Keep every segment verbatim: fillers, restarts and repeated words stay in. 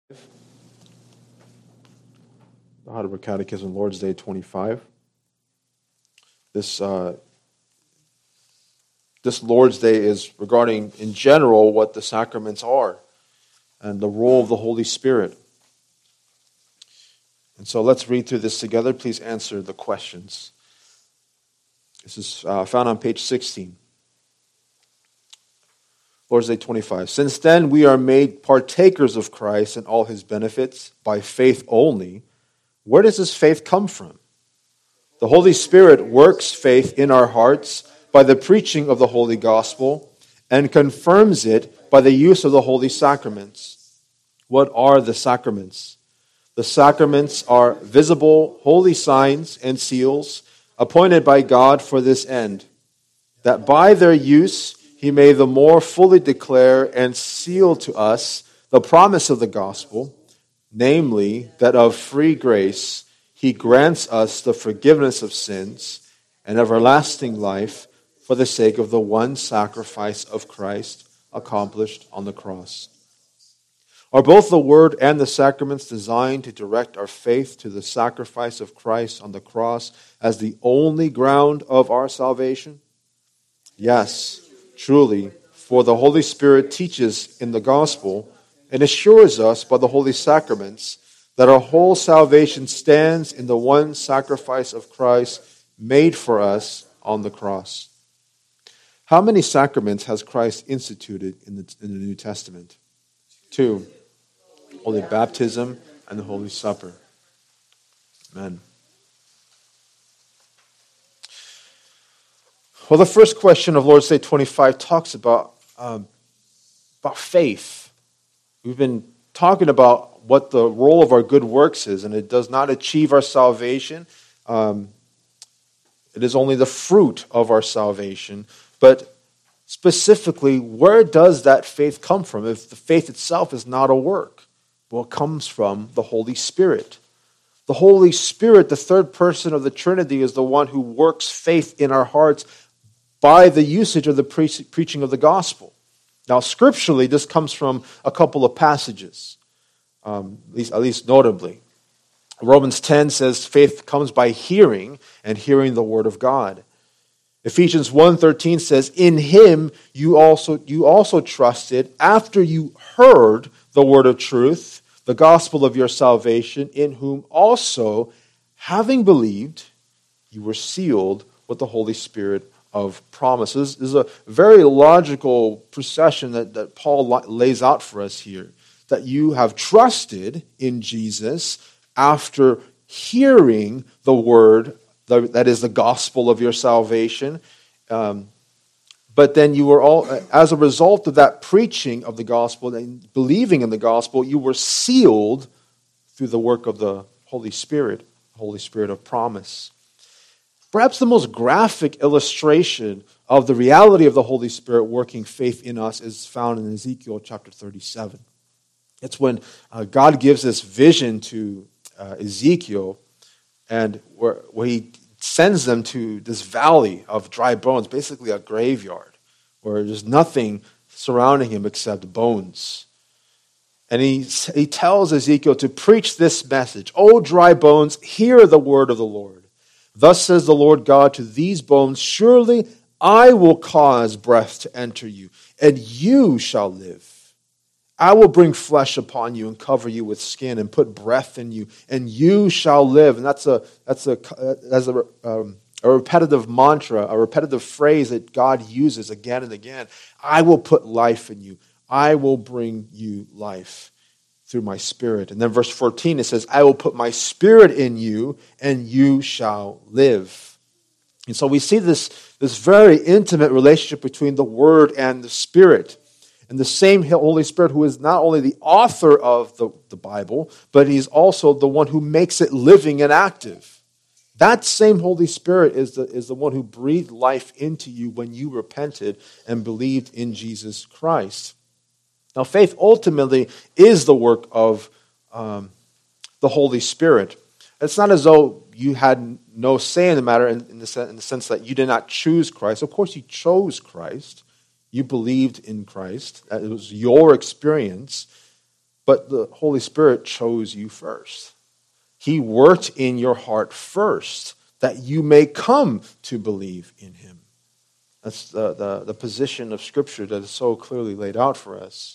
The Heidelberg Catechism, Lord's Day twenty-five. This uh, this Lord's Day is regarding, in general, what the sacraments are and the role of the Holy Spirit. And so let's read through this together. Please answer the questions. This is uh, found on page sixteen. Lord's Day twenty-five. Since then we are made partakers of Christ and all his benefits by faith only, where does this faith come from? The Holy Spirit works faith in our hearts by the preaching of the Holy Gospel and confirms it by the use of the holy sacraments. What are the sacraments? The sacraments are visible, holy signs and seals appointed by God for this end, that by their use he may the more fully declare and seal to us the promise of the gospel, namely, that of free grace he grants us the forgiveness of sins and everlasting life for the sake of the one sacrifice of Christ accomplished on the cross. Are both the Word and the sacraments designed to direct our faith to the sacrifice of Christ on the cross as the only ground of our salvation? Yes, truly, for the Holy Spirit teaches in the gospel and assures us by the holy sacraments that our whole salvation stands in the one sacrifice of Christ made for us on the cross. How many sacraments has Christ instituted in the, in the New Testament? Two. Holy baptism and the Holy Supper. Amen. Well, the first question of Lord's Day twenty-five talks about, um, about faith. We've been talking about what the role of our good works is, and it does not achieve our salvation. Um, it is only the fruit of our salvation. But specifically, where does that faith come from? If the faith itself is not a work, well, it comes from the Holy Spirit. The Holy Spirit, the third person of the Trinity, is the one who works faith in our hearts by the usage of the pre- preaching of the gospel. Now, scripturally, this comes from a couple of passages, um, at least, at least notably. Romans ten says faith comes by hearing, and hearing the word of God. Ephesians one thirteen says, in him you also, you also trusted after you heard the word of truth, the gospel of your salvation, in whom also, having believed, you were sealed with the Holy Spirit of promises. This is a very logical procession that, that Paul lays out for us here. That you have trusted in Jesus after hearing the word, the, that is the gospel of your salvation. Um, but then you were all, as a result of that preaching of the gospel and believing in the gospel, you were sealed through the work of the Holy Spirit, Holy Spirit of promise. Perhaps the most graphic illustration of the reality of the Holy Spirit working faith in us is found in Ezekiel chapter thirty-seven. It's when uh, God gives this vision to uh, Ezekiel, and where, where he sends them to this valley of dry bones, basically a graveyard, where there's nothing surrounding him except bones. And he, he tells Ezekiel to preach this message, O dry bones, hear the word of the Lord. Thus says the Lord God to these bones, surely I will cause breath to enter you, and you shall live. I will bring flesh upon you and cover you with skin and put breath in you, and you shall live. And that's a that's a that's a, um, a repetitive mantra, a repetitive phrase that God uses again and again. I will put life in you. I will bring you life through my spirit. And then verse fourteen, it says, I will put my spirit in you, and you shall live. And so we see this, this very intimate relationship between the Word and the Spirit. And the same Holy Spirit who is not only the author of the, the Bible, but he's also the one who makes it living and active. That same Holy Spirit is the, is the one who breathed life into you when you repented and believed in Jesus Christ. Now, faith ultimately is the work of um, the Holy Spirit. It's not as though you had no say in the matter in, in, the sense, in the sense that you did not choose Christ. Of course, you chose Christ. You believed in Christ. It was your experience. But the Holy Spirit chose you first. He worked in your heart first, that you may come to believe in him. That's the, the, the position of Scripture that is so clearly laid out for us.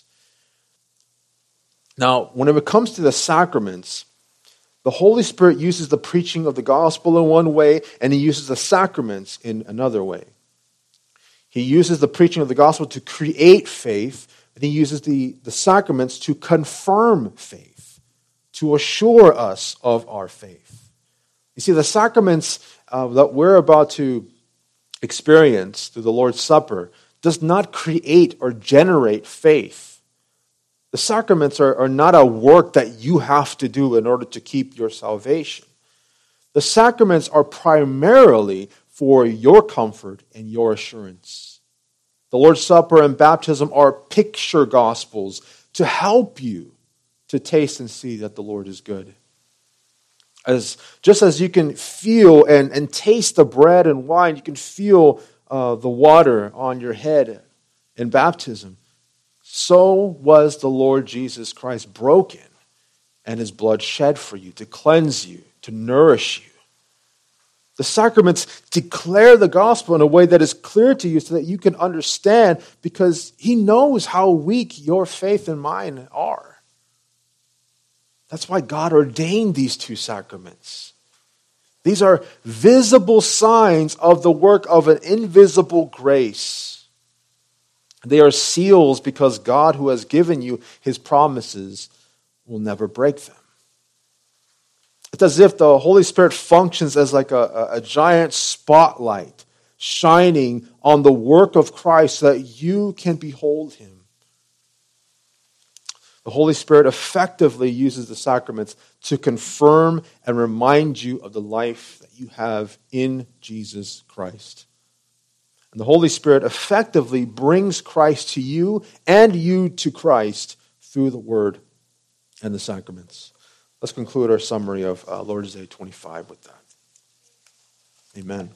Now, when it comes to the sacraments, the Holy Spirit uses the preaching of the gospel in one way, and he uses the sacraments in another way. He uses the preaching of the gospel to create faith, and he uses the, the sacraments to confirm faith, to assure us of our faith. You see, the sacraments uh, that we're about to experience through the Lord's Supper does not create or generate faith. The sacraments are, are not a work that you have to do in order to keep your salvation. The sacraments are primarily for your comfort and your assurance. The Lord's Supper and baptism are picture gospels to help you to taste and see that the Lord is good. As just as you can feel and, and taste the bread and wine, you can feel uh, the water on your head in baptism. So was the Lord Jesus Christ broken and his blood shed for you to cleanse you, to nourish you. The sacraments declare the gospel in a way that is clear to you so that you can understand, because he knows how weak your faith and mine are. That's why God ordained these two sacraments. These are visible signs of the work of an invisible grace. They are seals because God, who has given you his promises, will never break them. It's as if the Holy Spirit functions as like a, a, a giant spotlight shining on the work of Christ so that you can behold him. The Holy Spirit effectively uses the sacraments to confirm and remind you of the life that you have in Jesus Christ. And the Holy Spirit effectively brings Christ to you and you to Christ through the Word and the sacraments. Let's conclude our summary of uh, Lord's Day twenty-five with that. Amen.